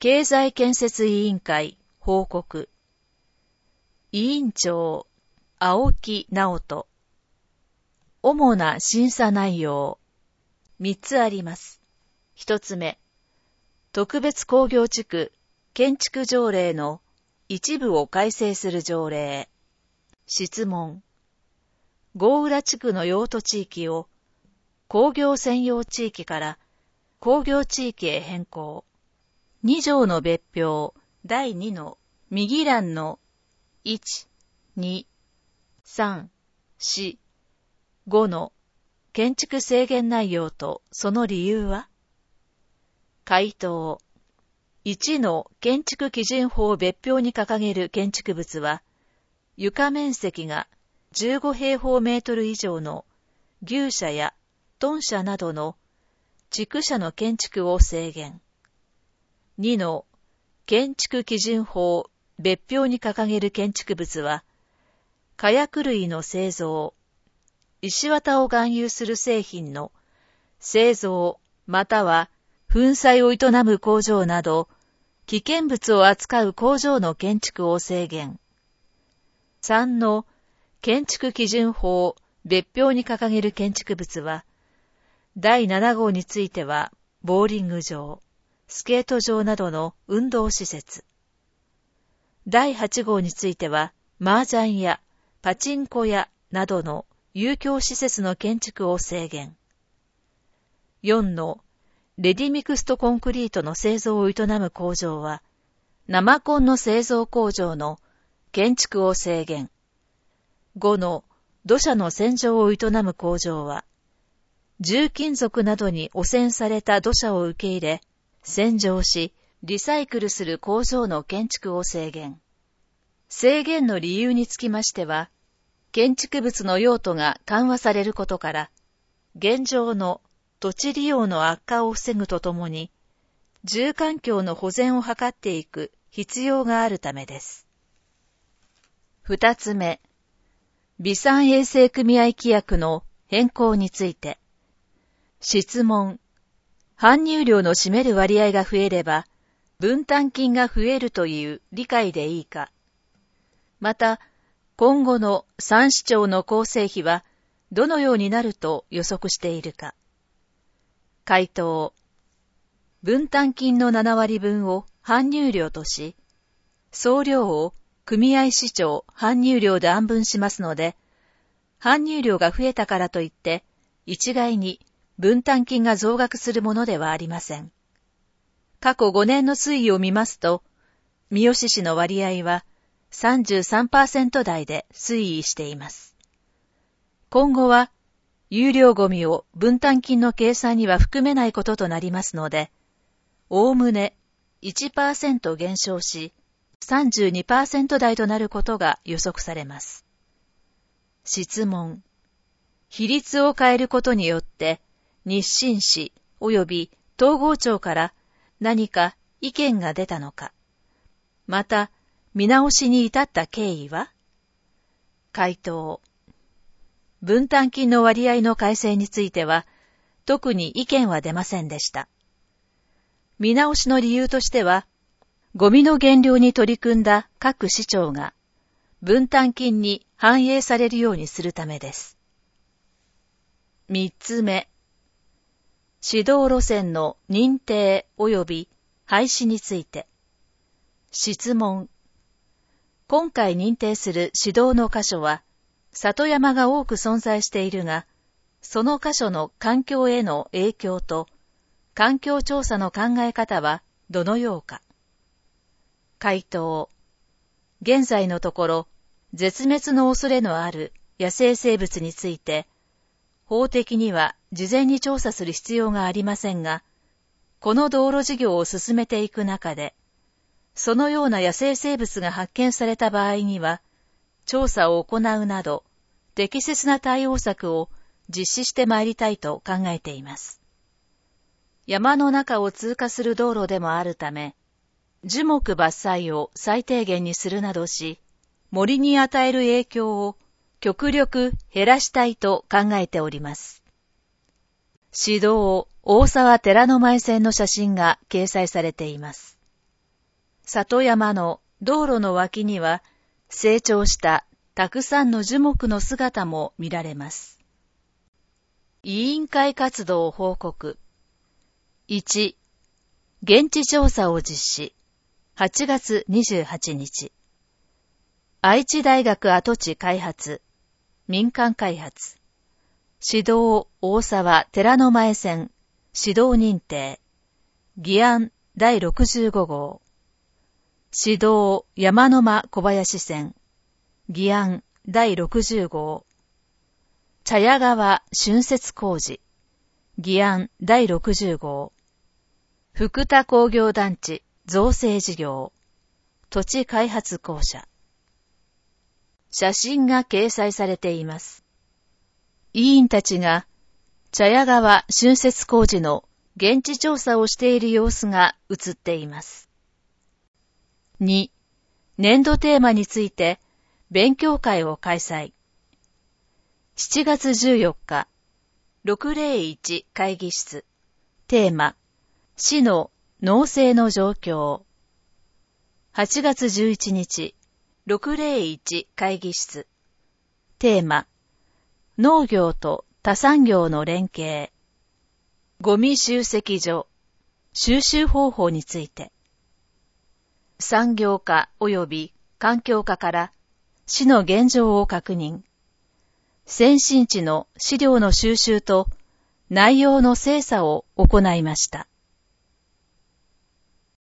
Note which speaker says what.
Speaker 1: 経済建設委員会報告。委員長、青木直人。主な審査内容。3つあります。1つ目、特別工業地区建築条例の一部を改正する条例。質問。郷浦地区の用途地域を工業専用地域から工業地域へ変更。2条の別表第2の右欄の1、2、3、4、5の建築制限内容とその理由は？回答。1の建築基準法別表に掲げる建築物は、床面積が15平方メートル以上の牛舎や豚舎などの畜舎の建築を制限。2の建築基準法別表に掲げる建築物は、火薬類の製造、石綿を含有する製品の製造または粉砕を営む工場など、危険物を扱う工場の建築を制限。3の建築基準法別表に掲げる建築物は、第7号については、ボーリング場、スケート場などの運動施設。第8号については、麻雀やパチンコ屋などの遊興施設の建築を制限。4のレディミクストコンクリートの製造を営む工場は、生コンの製造工場の建築を制限。5の土砂の洗浄を営む工場は、重金属などに汚染された土砂を受け入れ、洗浄し、リサイクルする工場の建築を制限。制限の理由につきましては、建築物の用途が緩和されることから、現状の土地利用の悪化を防ぐとともに、住環境の保全を図っていく必要があるためです。2つ目、備産衛生組合規約の変更について。質問。搬入量の占める割合が増えれば、分担金が増えるという理解でいいか。また、今後の3市町の構成比はどのようになると予測しているか。回答。分担金の7割分を搬入量とし、総量を組合市長搬入量で案分しますので、搬入量が増えたからといって、一概に分担金が増額するものではありません。過去5年の推移を見ますと、三好市の割合は 33% 台で推移しています。今後は、有料ゴミを分担金の計算には含めないこととなりますので、おおむね 1% 減少し、32% 台となることが予測されます。質問。比率を変えることによって、日清市及び東郷町から何か意見が出たのか。また、見直しに至った経緯は？回答。分担金の割合の改正については、特に意見は出ませんでした。見直しの理由としては、ゴミの減量に取り組んだ各市町が、分担金に反映されるようにするためです。3つ目。指導路線の認定及び廃止について。質問。今回認定する指導の箇所は、里山が多く存在しているが、その箇所の環境への影響と、環境調査の考え方はどのようか。回答。現在のところ、絶滅の恐れのある野生生物について、法的には事前に調査する必要がありませんが、この道路事業を進めていく中で、そのような野生生物が発見された場合には、調査を行うなど、適切な対応策を実施してまいりたいと考えています。山の中を通過する道路でもあるため、樹木伐採を最低限にするなどし、森に与える影響を極力減らしたいと考えております。市道大沢寺の前線の写真が掲載されています。 里山の道路の脇には成長したたくさんの樹木の姿も見られます。委員会活動報告。1、現地調査を実施。8月28日。愛知大学跡地開発、民間開発。指導大沢寺の前線、指導認定。議案第65号。指導山の間小林線。議案第60号。茶屋川浚渫工事。議案第60号。福田工業団地造成事業。土地開発公社。写真が掲載されています。委員たちが茶屋川浚渫工事の現地調査をしている様子が写っています。2、年度テーマについて勉強会を開催。7月14日、601会議室。テーマ、市の農政の状況。8月11日、601会議室。テーマ、農業と他産業の連携。ゴミ集積所、収集方法について。産業課及び環境課から市の現状を確認。先進地の資料の収集と内容の精査を行いました。